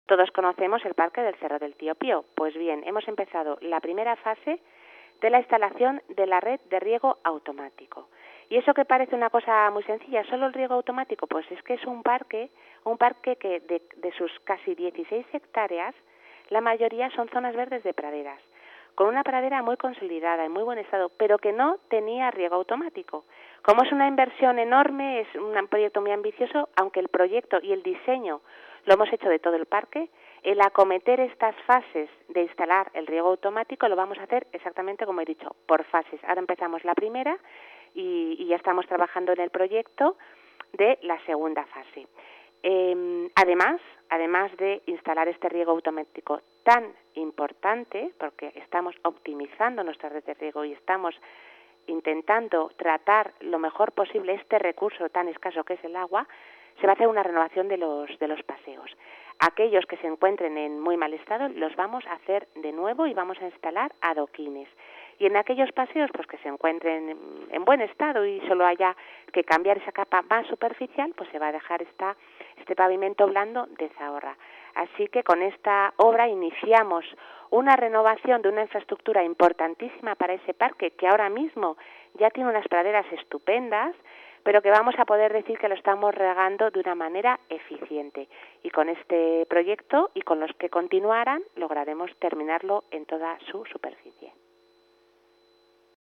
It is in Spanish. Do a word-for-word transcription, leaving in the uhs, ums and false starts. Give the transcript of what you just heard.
Todos conocemos el Parque del Cerro del Tío Pío. Pues bien, hemos empezado la primera fase de la instalación de la red de riego automático. Y eso que parece una cosa muy sencilla, ¿solo el riego automático? Pues es que es un parque, un parque que de, de sus casi dieciséis hectáreas, la mayoría son zonas verdes de praderas, con una pradera muy consolidada, en muy buen estado, pero que no tenía riego automático. Como es una inversión enorme, es un proyecto muy ambicioso, aunque el proyecto y el diseño lo hemos hecho de todo el parque, el acometer estas fases de instalar el riego automático lo vamos a hacer exactamente como he dicho, por fases. Ahora empezamos la primera y, y ya estamos trabajando en el proyecto de la segunda fase. Eh, además, además de instalar este riego automático tan importante, porque estamos optimizando nuestra red de riego y estamos intentando tratar lo mejor posible este recurso tan escaso que es el agua, se va a hacer una renovación de los, de los paseos. Aquellos que se encuentren en muy mal estado los vamos a hacer de nuevo y vamos a instalar adoquines. Y en aquellos paseos pues que se encuentren en, en buen estado y solo haya que cambiar esa capa más superficial, pues se va a dejar esta, este pavimento blando de Zahorra. Así que con esta obra iniciamos una renovación de una infraestructura importantísima para ese parque, que ahora mismo ya tiene unas praderas estupendas, pero que vamos a poder decir que lo estamos regando de una manera eficiente. Y con este proyecto y con los que continuaran lograremos terminarlo en toda su superficie.